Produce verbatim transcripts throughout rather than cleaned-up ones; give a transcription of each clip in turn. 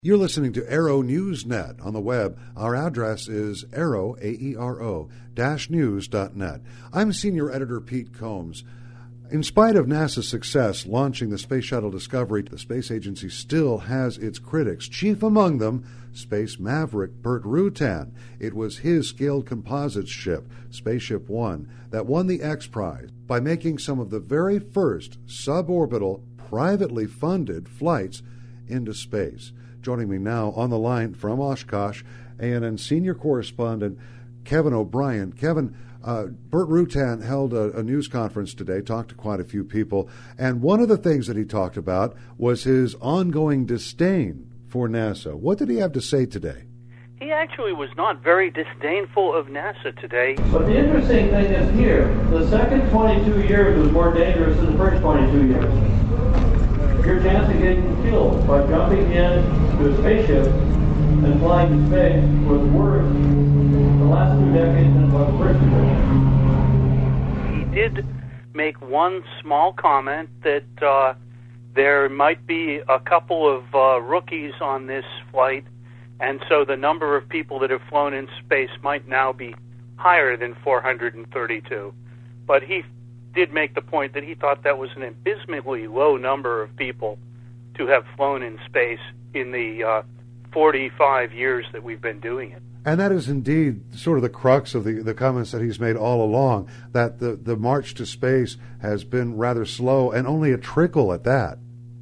You're listening to Aero News Net on the web. Our address is aero, A E R O, dash news dot net. I'm Senior Editor Pete Combs. In spite of NASA's success launching the Space Shuttle Discovery, the space agency still has its critics, chief among them space maverick Burt Rutan. It was his scaled composites ship, Spaceship One, that won the X Prize by making some of the very first suborbital, privately funded flights into space. Joining me now on the line from Oshkosh, A N N senior correspondent Kevin O'Brien. Kevin, uh, Burt Rutan held a, a news conference today, talked to quite a few people, and one of the things that he talked about was his ongoing disdain for NASA. What did he have to say today? He actually was not very disdainful of NASA today. But the interesting thing is here, the second twenty-two years was more dangerous than the first twenty-two years. Your chance of getting killed by jumping into a spaceship and flying to space was worse the last two decades than what the first two decades. He did make one small comment that uh, there might be a couple of uh, rookies on this flight, and so the number of people that have flown in space might now be higher than four hundred thirty-two. But he did make the point that he thought that was an abysmally low number of people to have flown in space in the uh, forty-five years that we've been doing it. And that is indeed sort of the crux of the, the comments that he's made all along, that the, the march to space has been rather slow and only a trickle at that.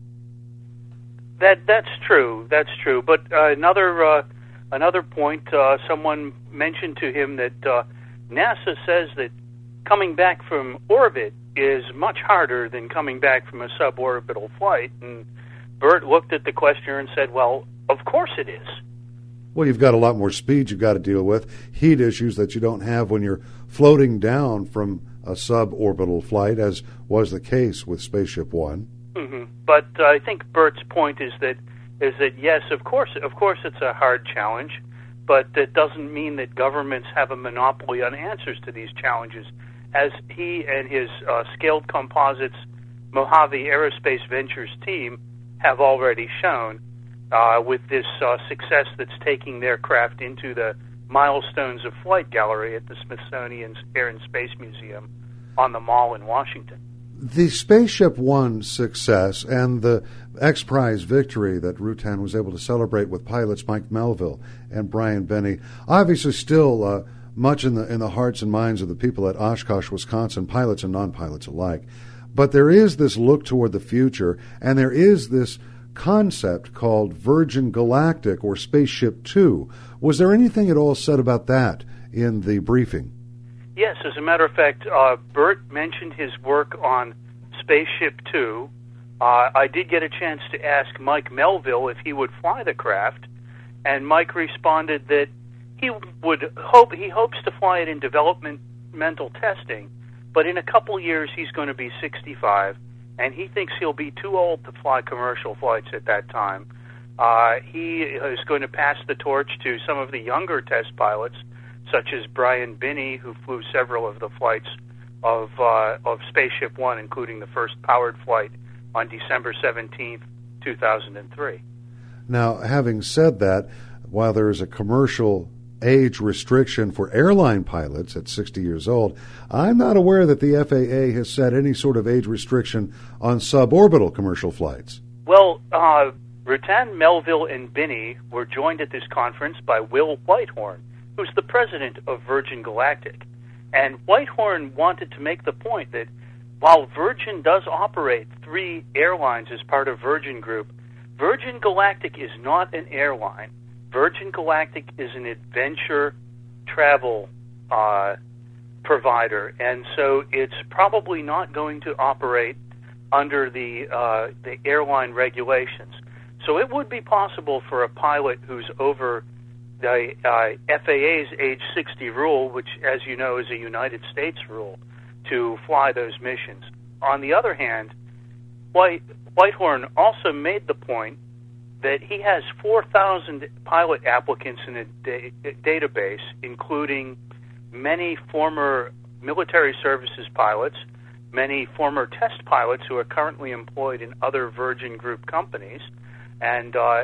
That that's true. That's true. But uh, another uh, another point, uh, someone mentioned to him that uh, NASA says that coming back from orbit is much harder than coming back from a suborbital flight. And Burt looked at the questioner and said, well, of course it is. Well, you've got a lot more speed you've got to deal with, heat issues that you don't have when you're floating down from a suborbital flight, as was the case with Spaceship One. Mm-hmm. But uh, I think Burt's point is that is that yes, of course, of course, it's a hard challenge, but it doesn't mean that governments have a monopoly on answers to these challenges, as he and his uh, scaled composites Mojave Aerospace Ventures team have already shown uh, with this uh, success that's taking their craft into the Milestones of Flight Gallery at the Smithsonian Air and Space Museum on the Mall in Washington. The Spaceship One success and the X Prize victory that Rutan was able to celebrate with pilots Mike Melville and Brian Benny, obviously still uh, much in the in the hearts and minds of the people at Oshkosh, Wisconsin, pilots and non-pilots alike. But there is this look toward the future, and there is this concept called Virgin Galactic or Spaceship Two. Was there anything at all said about that in the briefing? Yes, as a matter of fact, uh, Burt mentioned his work on Spaceship Two. Uh, I did get a chance to ask Mike Melville if he would fly the craft, and Mike responded that he would hope he hopes to fly it in developmental testing, but in a couple years he's going to be sixty-five, and he thinks he'll be too old to fly commercial flights at that time. Uh, he is going to pass the torch to some of the younger test pilots, such as Brian Binney, who flew several of the flights of uh, of Spaceship One, including the first powered flight on December seventeenth, two thousand three. Now, having said that, while there is a commercial age restriction for airline pilots at sixty years old, I'm not aware that the F A A has set any sort of age restriction on suborbital commercial flights. Well, uh, Rutan, Melville, and Binney were joined at this conference by Will Whitehorn, who's the president of Virgin Galactic. And Whitehorn wanted to make the point that while Virgin does operate three airlines as part of Virgin Group, Virgin Galactic is not an airline. Virgin Galactic is an adventure travel uh, provider, and so it's probably not going to operate under the uh, the airline regulations. So it would be possible for a pilot who's over the uh, F A A's age sixty rule, which, as you know, is a United States rule, to fly those missions. On the other hand, White, Whitehorn also made the point that he has four thousand pilot applicants in a da- database, including many former military services pilots, many former test pilots who are currently employed in other Virgin Group companies, and uh,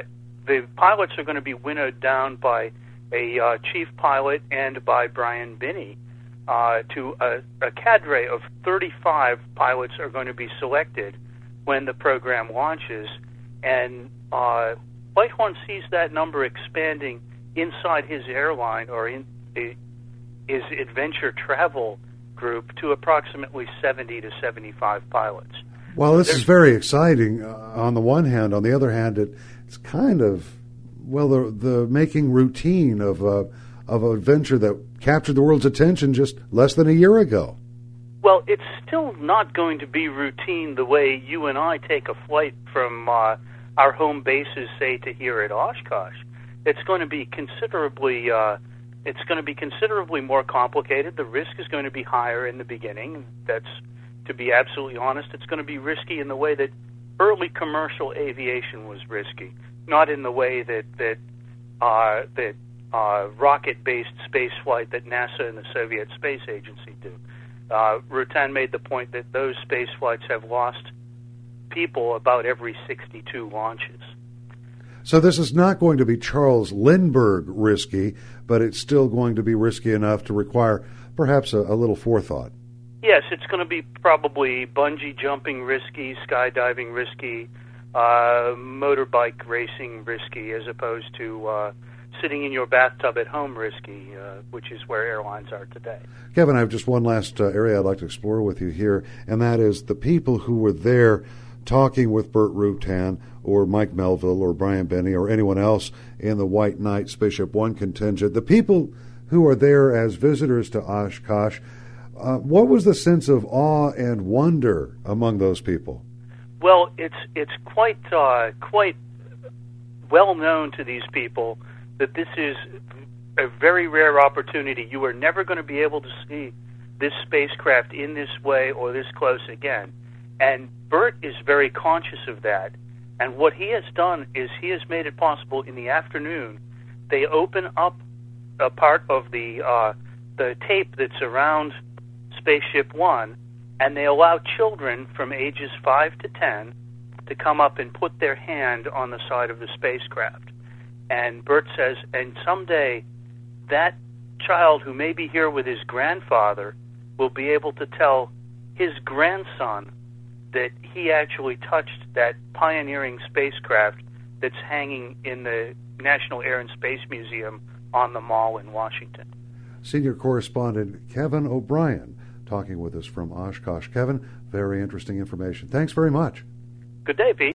the pilots are going to be winnowed down by a uh, chief pilot and by Brian Binney. Uh, to a, a cadre of thirty-five pilots are going to be selected when the program launches, and uh, Whitehorn sees that number expanding inside his airline or in a, his adventure travel group to approximately seventy to seventy-five pilots. Well, this There's, is very exciting uh, on the one hand. On the other hand, it, it's kind of, well, the, the making routine of a, of an adventure that captured the world's attention just less than a year ago. Well, it's still not going to be routine the way you and I take a flight from uh, our home bases, say, to here at Oshkosh. It's going to be considerably, uh, it's going to be considerably more complicated. The risk is going to be higher in the beginning. That's, to be absolutely honest, it's going to be risky in the way that early commercial aviation was risky, not in the way that that uh, that uh, rocket-based space flight that NASA and the Soviet Space Agency do. Uh, Rutan made the point that those space flights have lost people about every sixty-two launches. So this is not going to be Charles Lindbergh risky, but it's still going to be risky enough to require perhaps a, a little forethought. Yes, it's going to be probably bungee jumping risky, skydiving risky, uh, motorbike racing risky, as opposed to uh, sitting in your bathtub at home risky, uh, which is where airlines are today. Kevin, I have just one last uh, area I'd like to explore with you here, and that is the people who were there talking with Burt Rutan or Mike Melville or Brian Binney or anyone else in the White Knight Spaceship One contingent, the people who are there as visitors to Oshkosh. Uh, what was the sense of awe and wonder among those people? Well, it's it's quite uh, quite well known to these people that this is a very rare opportunity. You are never going to be able to see this spacecraft in this way or this close again. And Burt is very conscious of that. And what he has done is he has made it possible in the afternoon. They open up a part of the uh, the tape that's around Spaceship One, and they allow children from ages five to ten to come up and put their hand on the side of the spacecraft. And Burt says, and someday that child who may be here with his grandfather will be able to tell his grandson that he actually touched that pioneering spacecraft that's hanging in the National Air and Space Museum on the Mall in Washington. Senior correspondent Kevin O'Brien talking with us from Oshkosh. Kevin, very interesting information. Thanks very much. Good day, Pete.